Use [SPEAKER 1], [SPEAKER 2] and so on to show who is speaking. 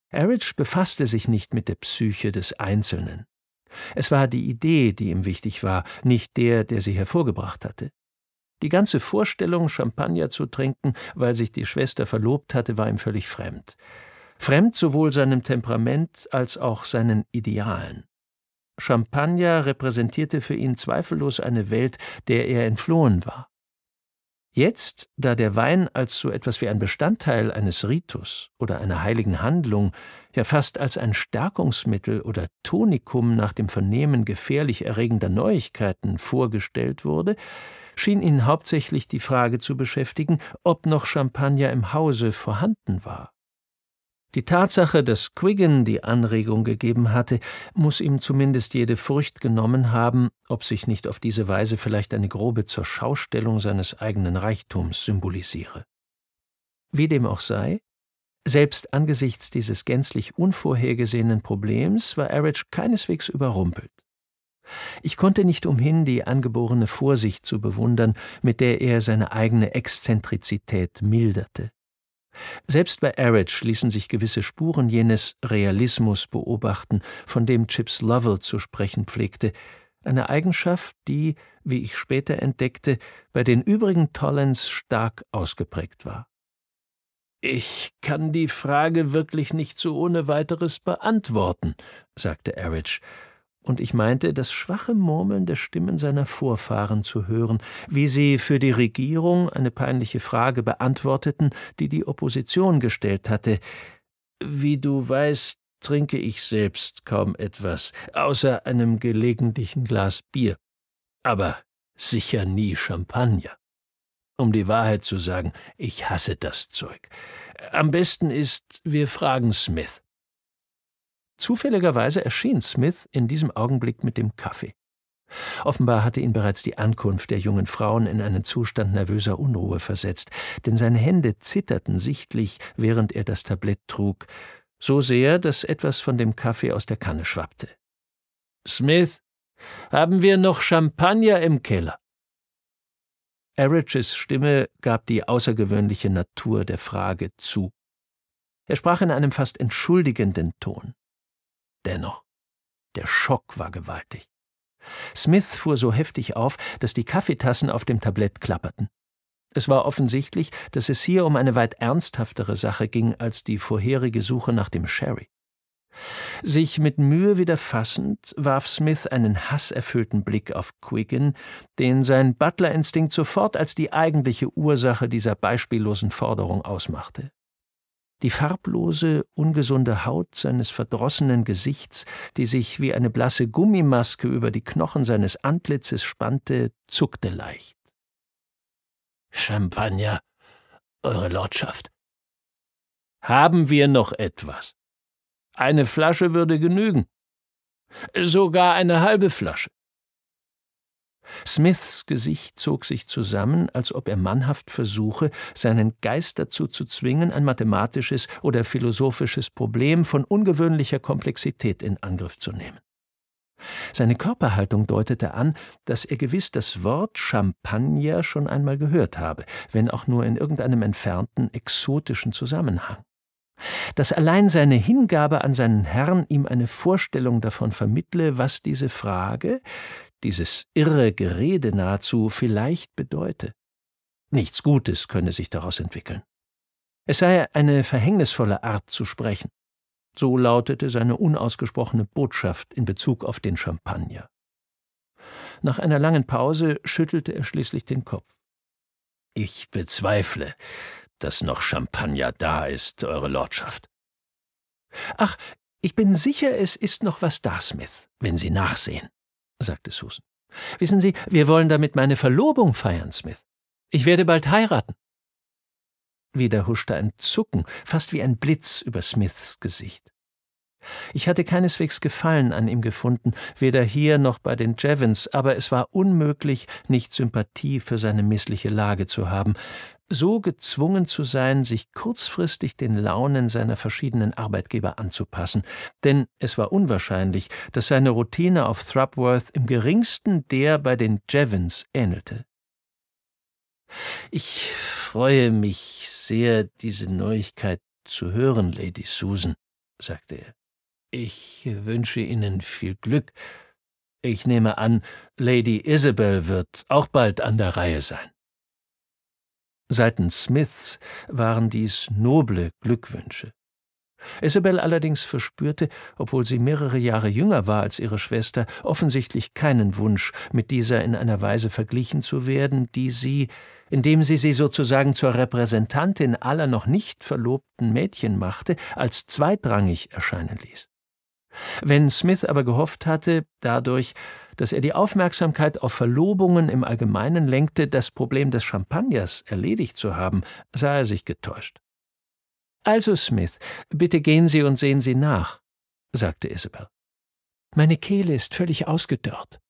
[SPEAKER 1] Arich befasste sich nicht mit der Psyche des Einzelnen. Es war die Idee, die ihm wichtig war, nicht der, der sie hervorgebracht hatte. Die ganze Vorstellung, Champagner zu trinken, weil sich die Schwester verlobt hatte, war ihm völlig fremd. Fremd sowohl seinem Temperament als auch seinen Idealen. Champagner repräsentierte für ihn zweifellos eine Welt, der er entflohen war. Jetzt, da der Wein als so etwas wie ein Bestandteil eines Ritus oder einer heiligen Handlung, ja fast als ein Stärkungsmittel oder Tonikum nach dem Vernehmen gefährlich erregender Neuigkeiten vorgestellt wurde, schien ihn hauptsächlich die Frage zu beschäftigen, ob noch Champagner im Hause vorhanden war. Die Tatsache, dass Quiggin die Anregung gegeben hatte, muss ihm zumindest jede Furcht genommen haben, ob sich nicht auf diese Weise vielleicht eine grobe Zurschaustellung seines eigenen Reichtums symbolisiere. Wie dem auch sei, selbst angesichts dieses gänzlich unvorhergesehenen Problems war Arich keineswegs überrumpelt. Ich konnte nicht umhin, die angeborene Vorsicht zu bewundern, mit der er seine eigene Exzentrizität milderte. Selbst bei Arich ließen sich gewisse Spuren jenes Realismus beobachten, von dem Chips Lovell zu sprechen pflegte, eine Eigenschaft, die, wie ich später entdeckte, bei den übrigen Tollans stark ausgeprägt war. »Ich kann die Frage wirklich nicht so ohne weiteres beantworten«, sagte Arich, und ich meinte, das schwache Murmeln der Stimmen seiner Vorfahren zu hören, wie sie für die Regierung eine peinliche Frage beantworteten, die die Opposition gestellt hatte. »Wie du weißt, trinke ich selbst kaum etwas, außer einem gelegentlichen Glas Bier. Aber sicher nie Champagner. Um die Wahrheit zu sagen, ich hasse das Zeug. Am besten ist, wir fragen Smith.« Zufälligerweise erschien Smith in diesem Augenblick mit dem Kaffee. Offenbar hatte ihn bereits die Ankunft der jungen Frauen in einen Zustand nervöser Unruhe versetzt, denn seine Hände zitterten sichtlich, während er das Tablett trug, so sehr, dass etwas von dem Kaffee aus der Kanne schwappte. »Smith, haben wir noch Champagner im Keller?« Arichs Stimme gab die außergewöhnliche Natur der Frage zu. Er sprach in einem fast entschuldigenden Ton. Dennoch, der Schock war gewaltig. Smith fuhr so heftig auf, dass die Kaffeetassen auf dem Tablett klapperten. Es war offensichtlich, dass es hier um eine weit ernsthaftere Sache ging als die vorherige Suche nach dem Sherry. Sich mit Mühe wieder fassend, warf Smith einen hasserfüllten Blick auf Quiggin, den sein Butlerinstinkt sofort als die eigentliche Ursache dieser beispiellosen Forderung ausmachte. Die farblose, ungesunde Haut seines verdrossenen Gesichts, die sich wie eine blasse Gummimaske über die Knochen seines Antlitzes spannte, zuckte leicht. »Champagner, Eure Lordschaft.« »Haben wir noch etwas? Eine Flasche würde genügen. Sogar eine halbe Flasche.« Smiths Gesicht zog sich zusammen, als ob er mannhaft versuche, seinen Geist dazu zu zwingen, ein mathematisches oder philosophisches Problem von ungewöhnlicher Komplexität in Angriff zu nehmen. Seine Körperhaltung deutete an, dass er gewiss das Wort Champagner schon einmal gehört habe, wenn auch nur in irgendeinem entfernten, exotischen Zusammenhang. Dass allein seine Hingabe an seinen Herrn ihm eine Vorstellung davon vermittle, was diese Frage, dieses irre Gerede nahezu, vielleicht bedeute. Nichts Gutes könne sich daraus entwickeln. Es sei eine verhängnisvolle Art zu sprechen. So lautete seine unausgesprochene Botschaft in Bezug auf den Champagner. Nach einer langen Pause schüttelte er schließlich den Kopf. »Ich bezweifle, dass noch Champagner da ist, Eure Lordschaft.« »Ach, ich bin sicher, es ist noch was da, Smith, wenn Sie nachsehen«, sagte Susan. »Wissen Sie, wir wollen damit meine Verlobung feiern, Smith. Ich werde bald heiraten.« Wieder huschte ein Zucken, fast wie ein Blitz, über Smiths Gesicht. Ich hatte keineswegs Gefallen an ihm gefunden, weder hier noch bei den Jevons, aber es war unmöglich, nicht Sympathie für seine missliche Lage zu haben, so gezwungen zu sein, sich kurzfristig den Launen seiner verschiedenen Arbeitgeber anzupassen, denn es war unwahrscheinlich, dass seine Routine auf Thruppworth im geringsten der bei den Jevons ähnelte. »Ich freue mich sehr, diese Neuigkeit zu hören, Lady Susan«, sagte er. »Ich wünsche Ihnen viel Glück. Ich nehme an, Lady Isabel wird auch bald an der Reihe sein.« Seitens Smiths waren dies noble Glückwünsche. Isabel allerdings verspürte, obwohl sie mehrere Jahre jünger war als ihre Schwester, offensichtlich keinen Wunsch, mit dieser in einer Weise verglichen zu werden, die sie, indem sie sozusagen zur Repräsentantin aller noch nicht verlobten Mädchen machte, als zweitrangig erscheinen ließ. Wenn Smith aber gehofft hatte, dadurch, dass er die Aufmerksamkeit auf Verlobungen im Allgemeinen lenkte, das Problem des Champagners erledigt zu haben, sah er sich getäuscht. »Also, Smith, bitte gehen Sie und sehen Sie nach«, sagte Isabel. »Meine Kehle ist völlig ausgedörrt.«